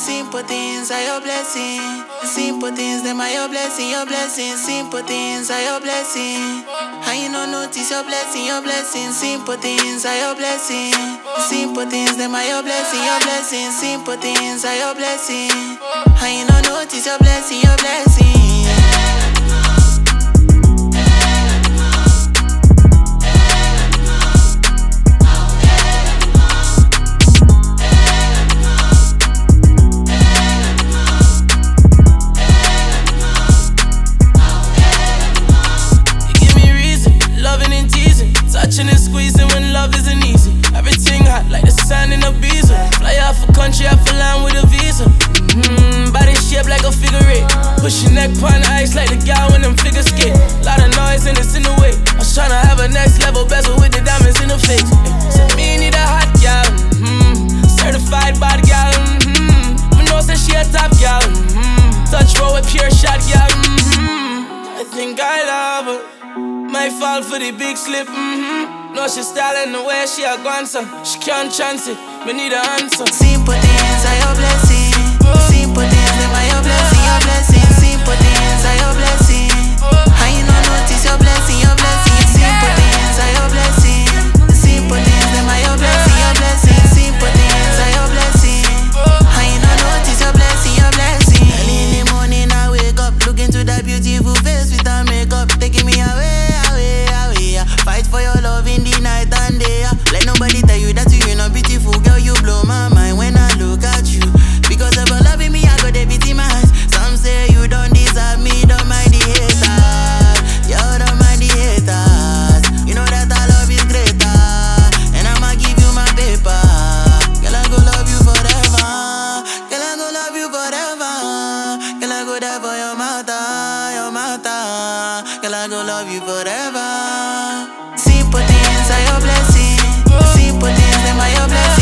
Simple things are your blessing. Simple things, them are your blessing, your blessing. Simple things are your blessing. And you don't notice your blessing, your blessing. Simple things are your blessing. Simple things, them are your blessing, your blessing. Simple things are your blessing. And you don't notice your blessing, your blessing. Touching and squeezing when love isn't easy. Everything hot like the sand in a visa. Fly off a country, off a land with a visa. Body shaped like a figure eight. Push your neck pon ice like the guy when them figures skate. Lot of noise and it's in the way. I was tryna have a next level bezel with the diamonds in the face. Said me need a hot gal, certified bad gal. Me know say she a top gal. Touch roll with pure shot gal. I think I love her. Might fall for the big slip, No, she styling the way she a gone, so she can't chance it, me need an answer. Simple things are your blessing. Simple things, them are your blessing, your blessing. Simple things are your blessing. And you don't notice your blessing, your blessing. Simple things are your blessing. Simple things, them are your blessing, your blessing. Simple things are your blessing. And you don't notice your blessing, your blessing. Early in the morning I wake up, look into that beautiful face with her makeup, taking me away. Fight for your love in the night and day. Let nobody tell you that you're not beautiful, girl. You blow my mind when I look at you. Because of your loving me, I got the beat in my eyes. Some say you don't deserve me, don't mind the haters. You don't mind the haters. You know that I love is greater, and I'ma give you my paper. Girl, I go love you forever. Girl, I go love you forever. Girl, I go there for your mata, your mata. Girl, I go love you forever. Simple things are your blessing. Simple things, them are your blessing.